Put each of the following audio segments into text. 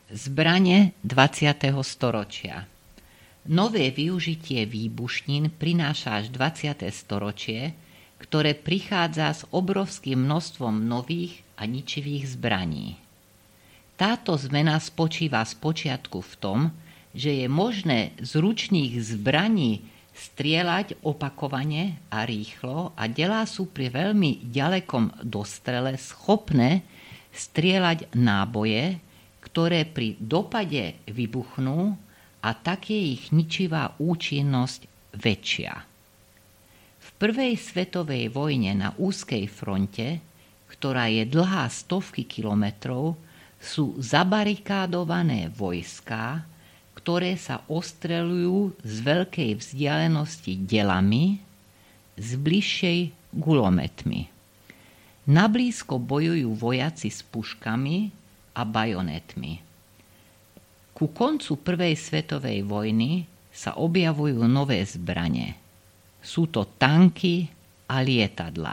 Zbrane 20. storočia. Nové využitie výbušnín prináša až 20. storočie, ktoré prichádza s obrovským množstvom nových a ničivých zbraní. Táto zmena spočíva spočiatku v tom, že je možné z ručných zbraní strieľať opakovane a rýchlo a delá sú pri veľmi ďalekom dostrele schopné strieľať náboje, ktoré pri dopade vybuchnú a tak je ich ničivá účinnosť väčšia. V prvej svetovej vojne na úzkej fronte, ktorá je dlhá stovky kilometrov, sú zabarikádované vojská, ktoré sa ostreľujú z veľkej vzdialenosti delami, z bližšej gulometmi. Nablízko bojujú vojaci s puškami a bajonetmi. Ku koncu prvej svetovej vojny sa objavujú nové zbrane. Sú to tanky a lietadlá.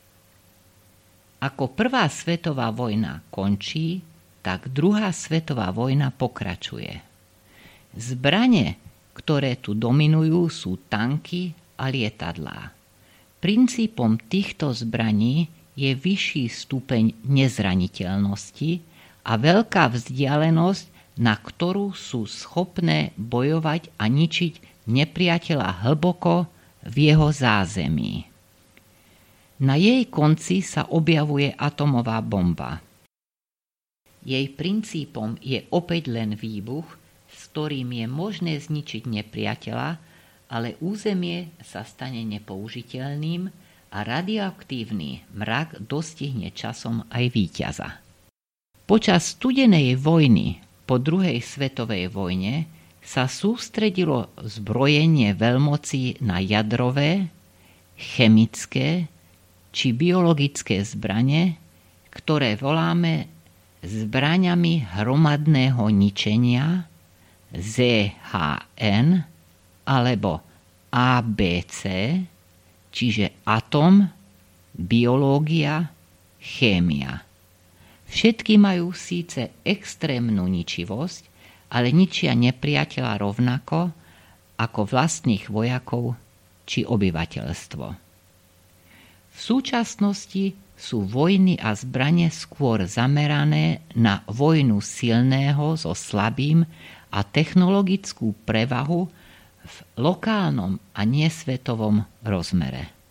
Ako prvá svetová vojna končí, tak druhá svetová vojna pokračuje. Zbrane, ktoré tu dominujú, sú tanky a lietadlá. Princípom týchto zbraní je vyšší stupeň nezraniteľnosti a veľká vzdialenosť, na ktorú sú schopné bojovať a ničiť nepriateľa hlboko v jeho zázemí. Na jej konci sa objavuje atomová bomba. Jej princípom je opäť len výbuch, s ktorým je možné zničiť nepriateľa, ale územie sa stane nepoužiteľným a radioaktívny mrak dostihne časom aj víťaza. Počas studenej vojny po druhej svetovej vojne sa sústredilo zbrojenie veľmocí na jadrové, chemické či biologické zbrane, ktoré voláme zbraňami hromadného ničenia ZHN alebo ABC, čiže atom, biológia, chémia. Všetky majú síce extrémnu ničivosť, ale ničia nepriateľa rovnako ako vlastných vojakov či obyvateľstvo. V súčasnosti sú vojny a zbrane skôr zamerané na vojnu silného so slabým a technologickú prevahu v lokálnom a nesvetovom rozmere.